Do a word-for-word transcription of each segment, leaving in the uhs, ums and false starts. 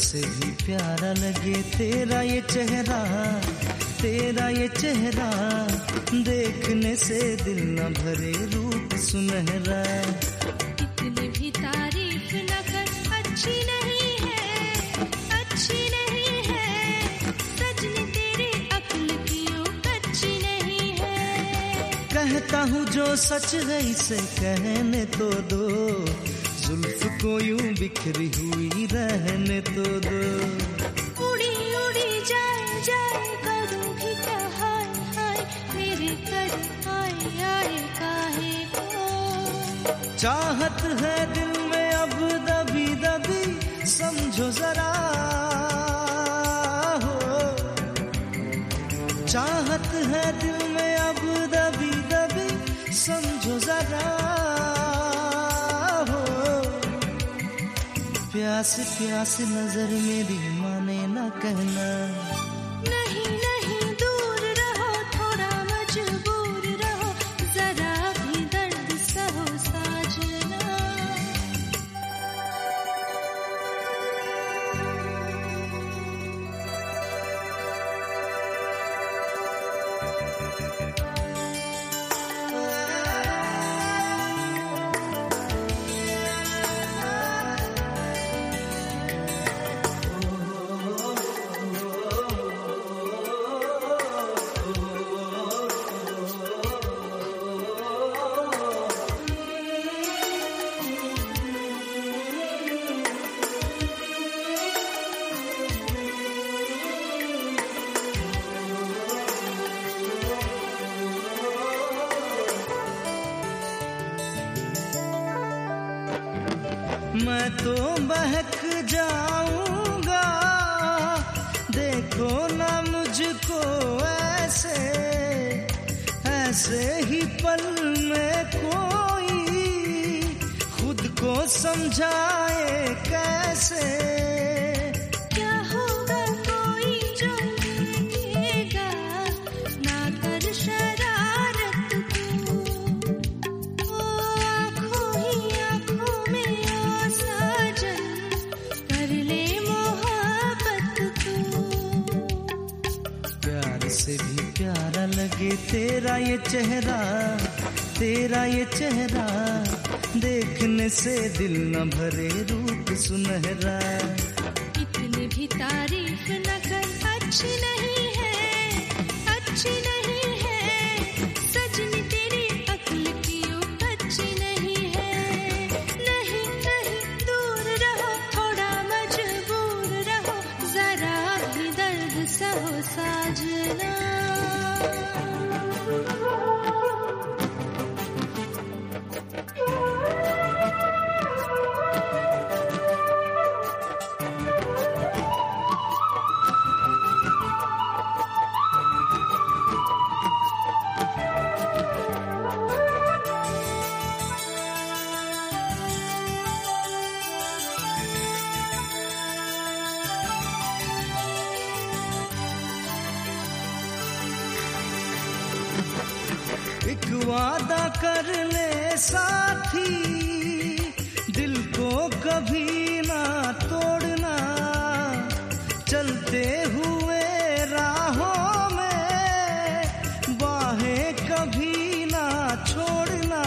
से भी प्यारा लगे तेरा ये चेहरा, तेरा ये चेहरा, देखने से दिल न भरे रूप सुनहरा। इतनी भी तारीफ न कर, अच्छी नहीं है, अच्छी नहीं है, सजनी तेरी अक्ल की यूं कच्ची नहीं है। कहता हूँ जो सच है इसे कहने तो दो, जुल्फ को यूं बिखरी हुई रहने तो दो। उड़ी उड़ी जाए जाए करूँगी क्या हाय हाय, मेरे कर आए आए काहे को। चाहत है दिल में अब दबी दबी, समझो जरा हो। चाहत है दिल में अब दबी दबी, समझो जरा हो। प्यास प्यास नजर मेरी माने ना कहना, नहीं नहीं दूर रहो, थोड़ा मजबूर रहो, जरा भी दर्द सहो साजना। मैं तो बहक जाऊंगा, देखो ना मुझको ऐसे, ऐसे ही पल में कोई खुद को समझाए कैसे। क्या होगा कोई जो देखेगा, ना कर शरारत तू, ओ आँखों ही आँखों में ओ साजन, कर ले मोहब्बत तू। प्यार से भी प्यारा लगे तेरा ये चेहरा, तेरा ये चेहरा, देखने से दिल न भरे रूप सुनहरा। इतनी भी तारीफ न कर, अच्छी नहीं है, अच्छी नहीं है, सजनी तेरी अक्ल की यूं कच्ची नहीं है। नहीं नहीं दूर रहो, थोड़ा मजबूर रहो, जरा भी दर्द सहो साजना। एक वादा कर ले साथी, दिल को कभी ना तोड़ना, चलते हुए राहों में बाहें कभी ना छोड़ना।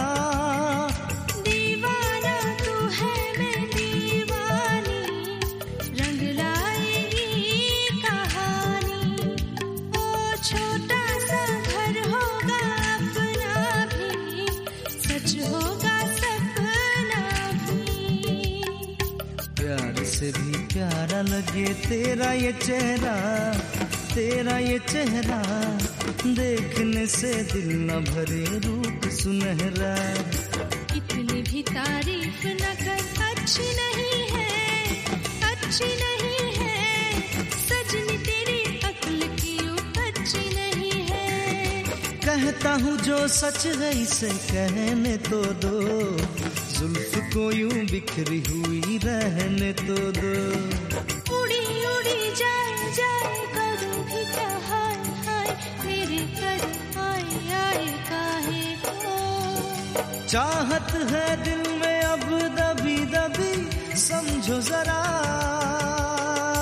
दीवाना तू है मैं दीवानी, रंग लाएगी कहानी, ओ छोटा सा घर होगा अपना भी, सच होगा सपना भी। प्यार से भी प्यारा लगे तेरा ये चेहरा, तेरा ये चेहरा, देखने से दिल न भरे रूप सुनहरा। इतनी भी तारीफ न कर, अच्छी नहीं है, अच्छी नहीं है, सजनी तेरी अक्ल की यूं कच्ची नहीं है। कहता हूँ जो सच है इसे कहने तो दो, जुल्फ को यूं बिखरी हुई रहने तो दो। उड़ी उड़ी जाए जाए करूँगी क्या हाय हाय, मेरे कर आए आए काहे को। चाहत है दिल में अब दबी दबी, समझो जरा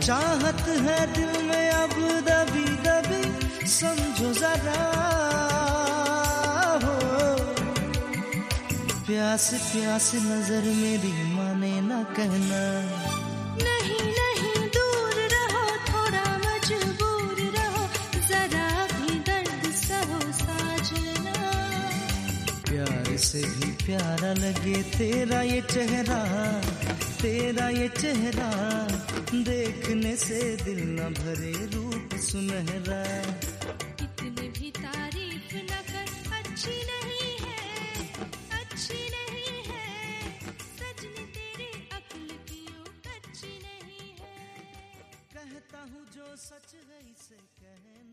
चाहत है दिल में अब दबी दबी, समझो जरा हो। प्यास प्यास नजर मेरी माने ना कहना, नहीं नहीं दूर रहो, थोड़ा मजबूर रहो, जरा भी दर्द सहो साजना। प्यार से भी प्यारा लगे तेरा ये चेहरा, तेरा ये चेहरा, देखने से दिल न भरे रूप सुनहरा। इतनी भी तारीफ न कर, अच्छी नहीं है, अच्छी नहीं है, सजनी तेरी अक्ल की यूं कच्ची नहीं है। कहता हूँ जो सच है इसे कहना।